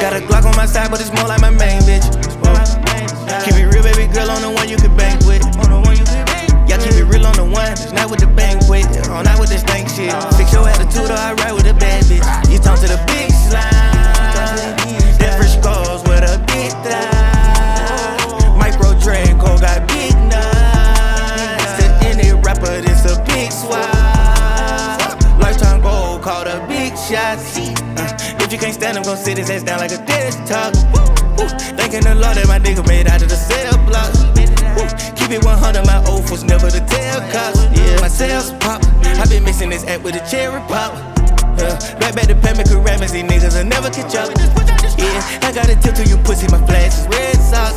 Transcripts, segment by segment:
Got a Glock on my side, but it's more like my main bitch. Keep it real, baby girl, on the one you can bank with. Yeah, keep it real on the one, it's not with the banquet. On not with this stank shit. Fix your attitude or I ride with a bad bitch. You talk to the big slime. Different scores with a big thigh. Micro Draco got big nuts. To any rapper, this a big swap. Lifetime goal called a big shot. If you can't stand him, gon' sit his ass down like a desktop. Thanking the Lord that my nigga made out of the cell block. Keep it 100, my oath was never to tell cops. Yeah, my sales pop. I been mixing this app with a cherry pop. Back to Pamela Ceramics, these niggas will never catch up. Yeah, I got a tip to you pussy, my flash is red sauce.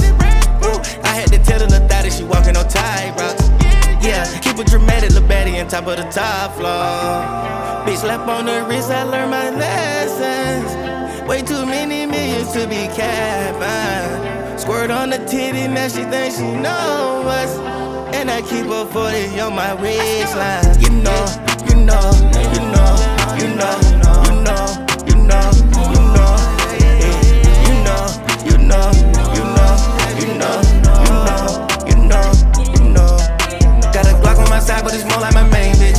I had to tell the little thotty she walking on tight rocks. Yeah, keep it dramatic, lil' baddie on top of the top floor. Bitch slap on the wrist, I learned my lessons. Way too many millions to be capping. Squirt on the titty, now she thinks she know us. And I keep a 40 on my waistline. You know, you know, you know, you know, you know, you know, you know, you know, you know, you know, you know, you know, you know. Got a Glock on my side, but it's more like my main bitch.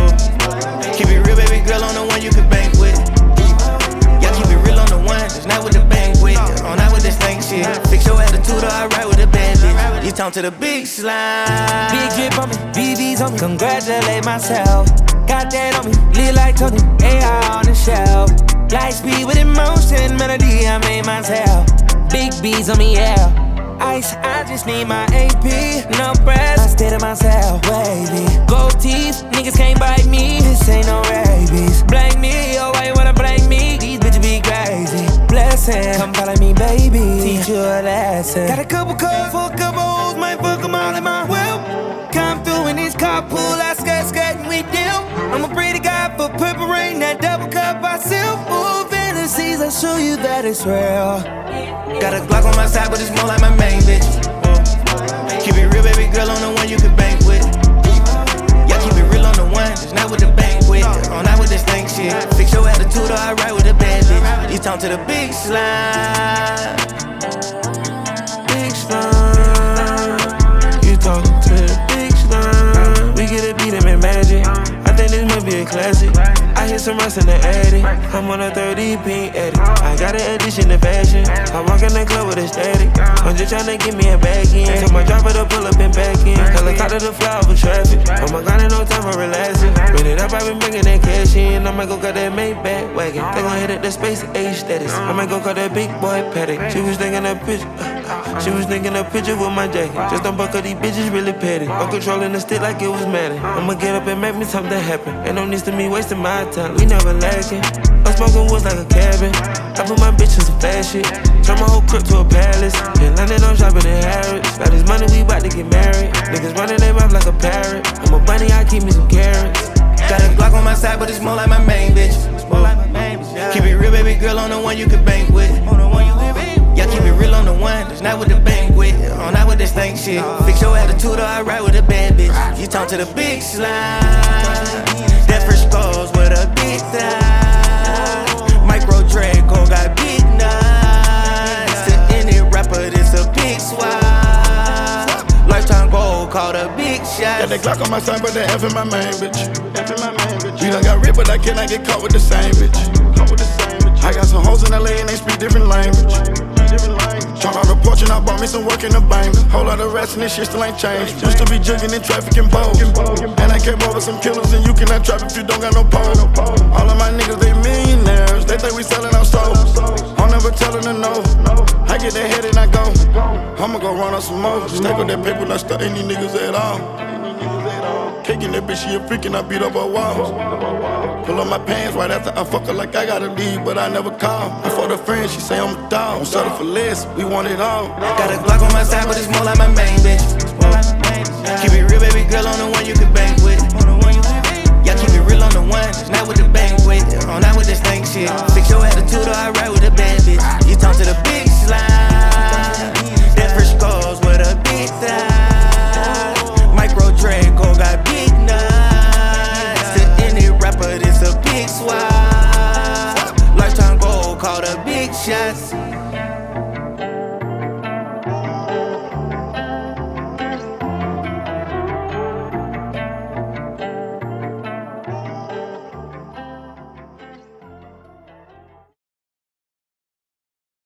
Keep it real, baby girl, on the one you can bank with. Yeah, keep it real on the one, it's not with the banquet. On not with this stank shit. Fix your attitude or I ride with a bad bitch. You talk to the big slime. Big drip on me, BB's on me, congratulate myself. Got that on me, lit like Tony, AI on the shelf. Light speed with emotion, melody I made myself. Big B's on me, yeah. Ice, I just need my AP. No breath, I stay to myself, baby. Gold teeth, niggas can't bite me. This ain't no rabies. Blame me, oh why you wanna blame me? These bitches be crazy. Blessing, come follow me, baby. Teach you a lesson. Got a couple calls for a couple hoes, might fuck them all in my whip. Come through in this carpool, I skirt and we deal. I'm a pretty guy for purple rain, that double cup I sip. Ooh, fantasies, I'll show you that it's real. Got a Glock on my side, but it's more like my main bitch. Keep it real, baby girl, on the one you can bank with. Yeah, keep it real on the one, it's not with the banquet. On not with this stank shit. Fix your attitude or I ride with a bad bitch. You talk to the big slime. Big slime. You talk to the big slime. We get a beat him in magic. I think this might be a classic. I hit some rust in the attic. I'm on a 30 pink edit. I got an addition to fashion. I walk in the club with a static. I'm just tryna get me a bag in. Tell my driver to pull up and back in. Helicopter to fly over traffic. Oh my God, ain't no time for relaxing. Run it up, I been bringing that cash in. I might go cut that Maybach wagon. They gon' hit at the space age status. I might go cut that big boy paddock. She was thinking a picture. She was thinking a picture with my jacket. Just don't buck up, these bitches really petty. I'm controlling the stick like it was Madden. I'ma get up and make me something happen. Ain't no need to me wasting my time. We never lacking. I'm smoking woods like a cabin. I put my bitch in some fast shit. Turn my whole crib to a palace. In London, I'm shopping in Harrods. Got this money, we bout to get married. Niggas running their mouth like a parrot. I'm a bunny, I keep me some carrots. Got a Glock on my side, but it's more like my main bitch. Keep it real, baby girl, on the one you can bank with. Yeah, keep it real on the one, it's not with the banquet. On not with this stank shit. Fix your attitude or I ride with a bad bitch. You talk to the big slime. Different scores with a big thigh. Micro Draco got big nuts. To any rapper, this a big swap. Lifetime goal called a big shot. Got that Glock on my side, but that F in my main bitch. You done got ripped, but I cannot get caught with the same bitch. I got some hoes in LA and they speak different language. Trying out the porch and I bought me some work in the bank. Whole lot of rats and this shit still ain't changed. Used to be jugging in traffic and bold. And I came over some killers and you cannot trap if you don't got no pole. All of my niggas, they millionaires. They think we selling our souls. I'm never telling them no. I get that head and I go. I'ma go run on some more. Stack up that paper, not stuck any niggas at all. Kicking that bitch, she a freak and I beat up her walls. Pull up my pants right after I fuck her like I gotta leave, but I never call. I fought a friend, she say I'm a dog. Don't settle for less, we want it all. Got a Glock on my side, but it's more like my main bitch. Keep it real, baby girl, on the one you can bank with. Yeah, keep it real on the one, it's not with the banquet. On not with this stank shit. Fix your attitude or I ride with a bad bitch. You talk to the big